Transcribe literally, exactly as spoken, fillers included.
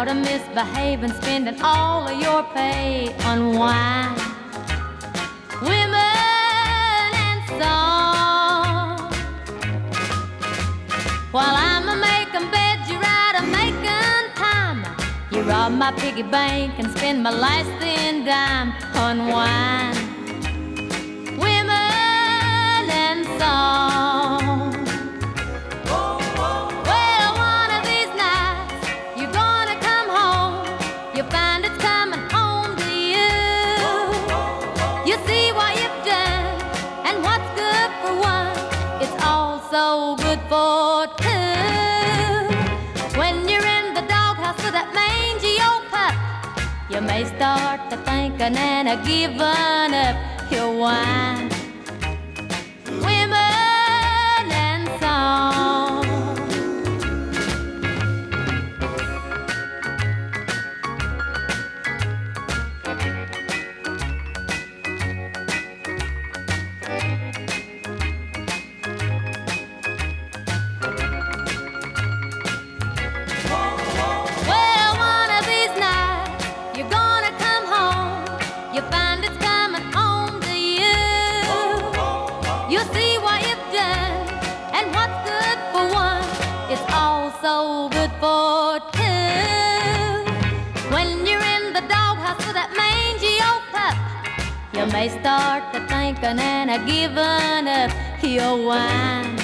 to misbehave and spending all of your pay on wine, women, and song. While I'm a making beds, you're out a making time. You rob my piggy bank and spend my last thin dime on wine, women, and song. Well, one of these nights you're gonna come home. You find it's coming home to you. You see what you've done and what's good for one, it's also good for two. When you're in the doghouse with that mangy old pup, you may start to thinking and a giving up your wine, women, and song. Well, one of these nights you're gonna come home. You find it's coming home to you. You see what you've done and what's good for one, it's also good for two. When you're in the doghouse with that mangy old pup, you may start to thinking and a giving up your wine,